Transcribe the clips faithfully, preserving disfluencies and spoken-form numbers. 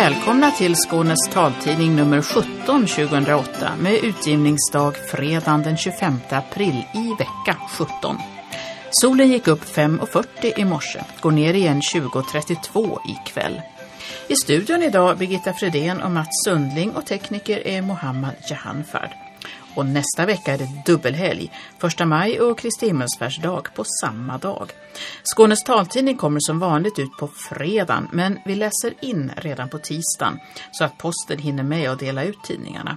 Välkomna till Skånes taltidning nummer sjutton tjugohundraåtta med utgivningsdag fredagen den tjugofemte april i vecka sjutton. Solen gick upp fem fyrtio i morse, går ner igen tjugo trettiotvå ikväll. I studion idag Birgitta Fredén och Mats Sundling och tekniker är Mohammad Jahanfard. Och nästa vecka är det dubbelhelg, första maj och Kristi himmelsfärdsdag på samma dag. Skånes taltidning kommer som vanligt ut på fredagen, men vi läser in redan på tisdagen så att posten hinner med att dela ut tidningarna.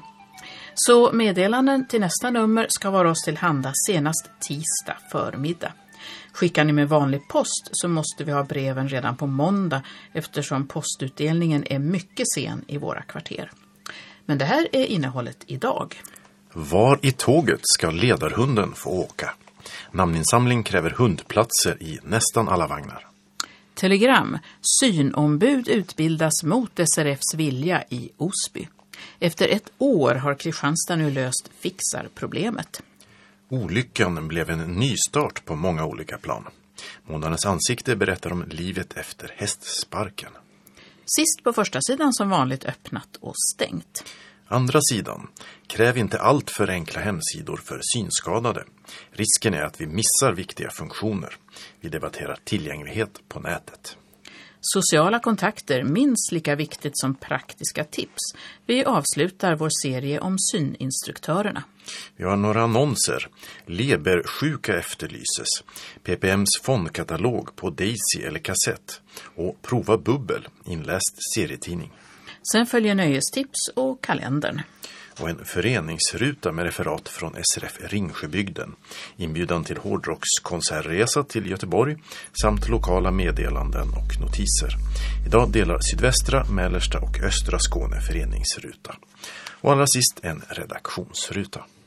Så meddelanden till nästa nummer ska vara oss till handa senast tisdag förmiddag. Skickar ni med vanlig post så måste vi ha breven redan på måndag eftersom postutdelningen är mycket sen i våra kvarter. Men det här är innehållet idag. Var i tåget ska ledarhunden få åka? Namninsamling kräver hundplatser i nästan alla vagnar. Telegram. Synombud utbildas mot S R F:s vilja i Osby. Efter ett år har Kristianstad nu löst fixarproblemet. Olyckan blev en nystart på många olika plan. Månadens ansikte berättar om livet efter hästsparken. Sist på första sidan som vanligt öppnat och stängt. Andra sidan. Kräv inte allt för enkla hemsidor för synskadade. Risken är att vi missar viktiga funktioner. Vi debatterar tillgänglighet på nätet. Sociala kontakter minst lika viktigt som praktiska tips. Vi avslutar vår serie om syninstruktörerna. Vi har några annonser. Lebersjuka efterlyses. P P M:s fondkatalog på Daisy eller kassett. Och prova bubbel, inläst serietidning. Sen följer nöjestips och kalendern. Och en föreningsruta med referat från S R F Ringsjöbygden. Inbjudan till hårdrockskonsertresa till Göteborg samt lokala meddelanden och notiser. Idag delar sydvästra, mellersta och östra Skåne föreningsruta. Och allra sist en redaktionsruta.